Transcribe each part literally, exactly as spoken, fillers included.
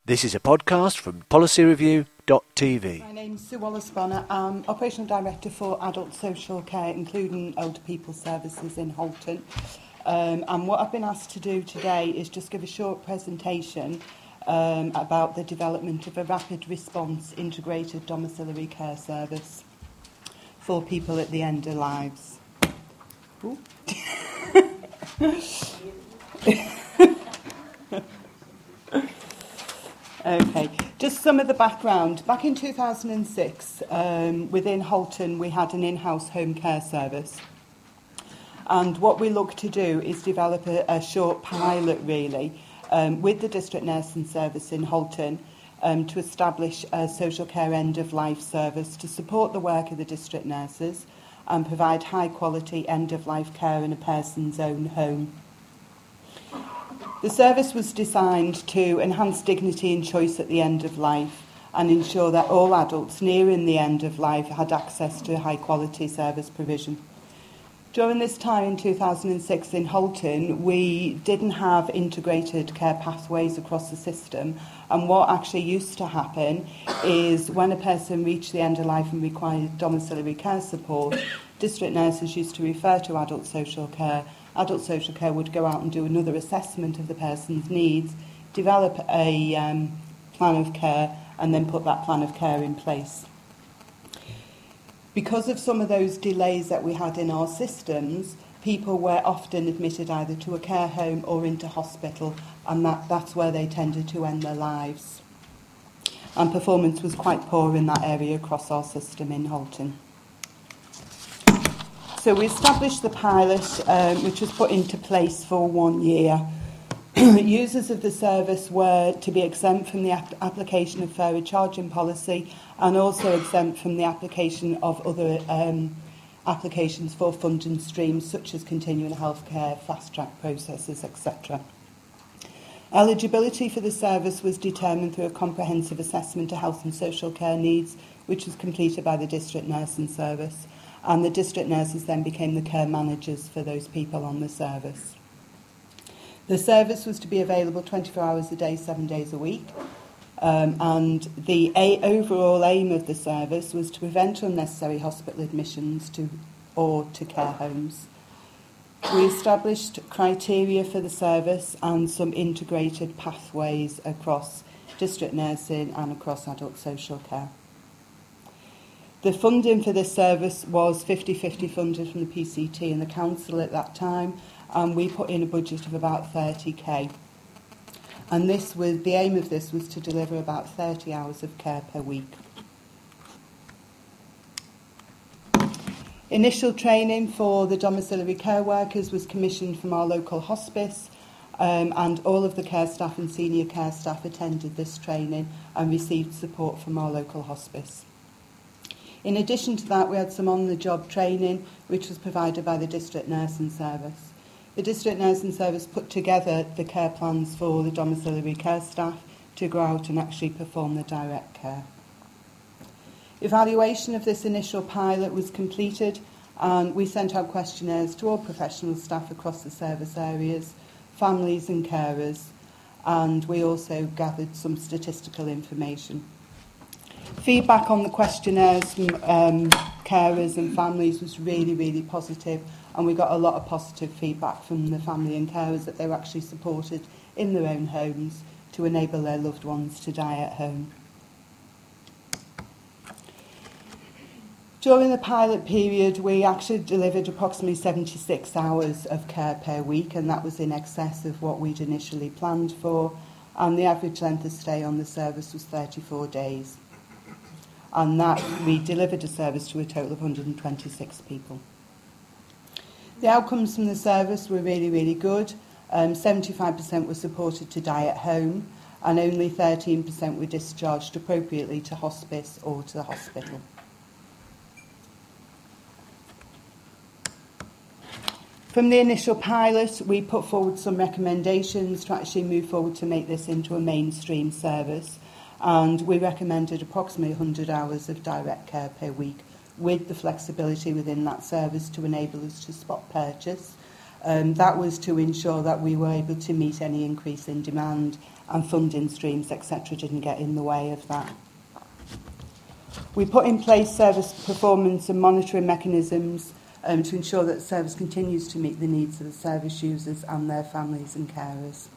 This is a podcast from policy review dot t v. My name's Sue Wallace-Bonner. I'm Operational Director for Adult Social Care, including Older People Services in Halton. Um, and what I've been asked to do today is just give a short presentation um, about the development of a rapid response integrated domiciliary care service for people at the end of lives. Ooh. Okay, just some of the background. Back in two thousand six, um, within Halton, we had an in-house home care service. And what we looked to do is develop a, a short pilot, really, um, with the district nursing service in Halton um, to establish a social care end-of-life service to support the work of the district nurses and provide high-quality end-of-life care in a person's own home. The service was designed to enhance dignity and choice at the end of life and ensure that all adults nearing the end of life had access to high-quality service provision. During this time in two thousand six in Halton, we didn't have integrated care pathways across the system, and what actually used to happen is when a person reached the end of life and required domiciliary care support, district nurses used to refer to adult social care. Adult social care would go out and do another assessment of the person's needs, develop a um, plan of care, and then put that plan of care in place. Because of some of those delays that we had in our systems, people were often admitted either to a care home or into hospital, and that, that's where they tended to end their lives. And performance was quite poor in that area across our system in Halton. So we established the pilot, um, which was put into place for one year. Users of the service were to be exempt from the ap- application of fairer charging policy and also exempt from the application of other um, applications for funding streams such as continuing healthcare, fast-track processes, et cetera. Eligibility for the service was determined through a comprehensive assessment of health and social care needs, which was completed by the district nursing service. And the district nurses then became the care managers for those people on the service. The service was to be available twenty-four hours a day, seven days a week. Um, and the a- overall aim of the service was to prevent unnecessary hospital admissions to or to care homes. We established criteria for the service and some integrated pathways across district nursing and across adult social care. The funding for this service was fifty-fifty funded from the P C T and the council at that time, and we put in a budget of about thirty k. And this was the aim of this was to deliver about thirty hours of care per week. Initial training for the domiciliary care workers was commissioned from our local hospice, um, and all of the care staff and senior care staff attended this training and received support from our local hospice. In addition to that, we had some on-the-job training, which was provided by the district nursing service. The district nursing service put together the care plans for the domiciliary care staff to go out and actually perform the direct care. Evaluation of this initial pilot was completed, and we sent out questionnaires to all professional staff across the service areas, families and carers, and we also gathered some statistical information. Feedback on the questionnaires from um, carers and families was really, really positive, and we got a lot of positive feedback from the family and carers that they were actually supported in their own homes to enable their loved ones to die at home. During the pilot period, we actually delivered approximately seventy-six hours of care per week, and that was in excess of what we'd initially planned for, and the average length of stay on the service was thirty-four days. And that we delivered a service to a total of one hundred twenty-six people. The outcomes from the service were really, really good. Um, seventy-five percent were supported to die at home, and only thirteen percent were discharged appropriately to hospice or to the hospital. From the initial pilot, we put forward some recommendations to actually move forward to make this into a mainstream service. And we recommended approximately one hundred hours of direct care per week with the flexibility within that service to enable us to spot purchase Um, that was to ensure that we were able to meet any increase in demand, and funding streams, et cetera, didn't get in the way of that. We put in place service performance and monitoring mechanisms um, to ensure that the service continues to meet the needs of the service users and their families and carers.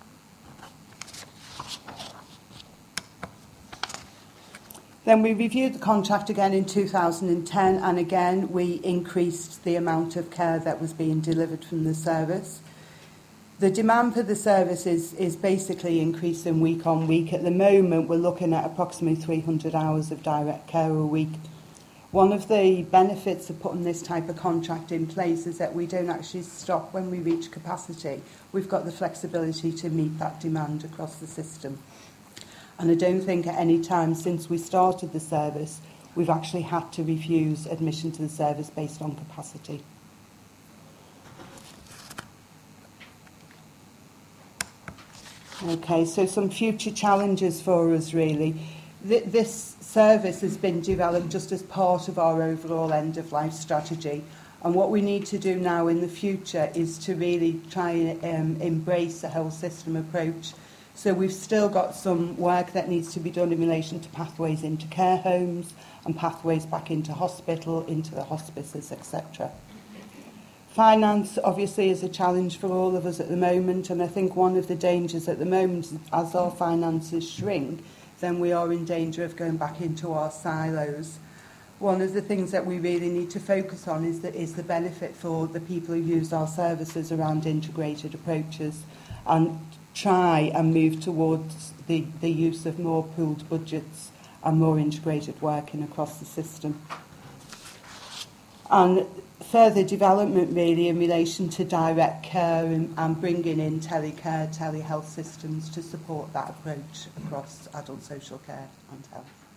Then we reviewed the contract again in two thousand ten, and again we increased the amount of care that was being delivered from the service. The demand for the service is, is basically increasing week on week. At the moment, we're looking at approximately three hundred hours of direct care a week. One of the benefits of putting this type of contract in place is that we don't actually stop when we reach capacity. We've got the flexibility to meet that demand across the system. And I don't think at any time since we started the service, we've actually had to refuse admission to the service based on capacity. Okay, so some future challenges for us really. Th- this service has been developed just as part of our overall end-of-life strategy. And what we need to do now in the future is to really try and um, embrace a whole system approach. So we've still got some work that needs to be done in relation to pathways into care homes and pathways back into hospital, into the hospices, et cetera. Finance, obviously, is a challenge for all of us at the moment, and I think one of the dangers at the moment is as our finances shrink, then we are in danger of going back into our silos. One of the things that we really need to focus on is the, is the benefit for the people who use our services around integrated approaches, and try and move towards the, the use of more pooled budgets and more integrated working across the system. And further development really in relation to direct care and, and bringing in telecare, telehealth systems to support that approach across adult social care and health.